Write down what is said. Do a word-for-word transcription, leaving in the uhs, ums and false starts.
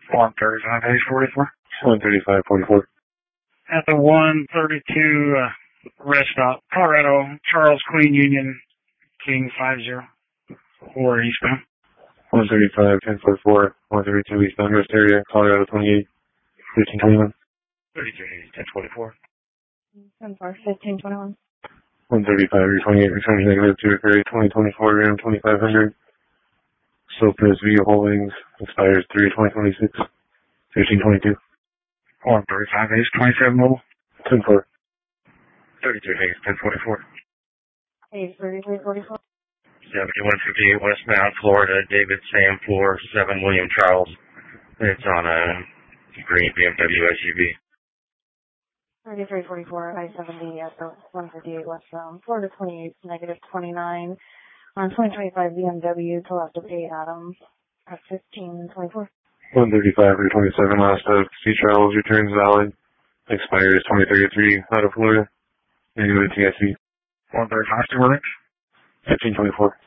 one thirty-five, Hayes forty-four. one thirty-five forty-four. At the one thirty-two uh, rest stop, Colorado, Charles Queen Union, King five zero four eastbound. one thirty-five ten forty-four, one thirty-two eastbound rest area, Colorado twenty-eight, fifteen twenty-one. thirty-three Hayes, ten forty-four. ten four, fifteen twenty-one. one thirty-five, twenty-eight, returning negative to Ferry twenty twenty-four, Ram twenty-five hundred. Sopus View Holdings, expires three twenty twenty-six, fifteen twenty-two. one thirty-five Hayes, twenty-seven mobile. ten four. thirty-three Hayes, ten forty-four. Hayes thirty-three forty-four. seventy-one fifty-eight westbound, Florida, David Sam four seven William Charles. It's on a green B M W S U V. thirty-three forty-four, I seventy at the one fifty-eight westbound, Florida twenty-eight, negative twenty-nine. On twenty twenty-five B M W to left of A Adam at fifteen twenty-four. one thirty-five or twenty-seven last of Sea Travels returns valid. Expires twenty thirty-three out of Florida. Negative T S V. one thirty-five to Williams. fifteen twenty-four.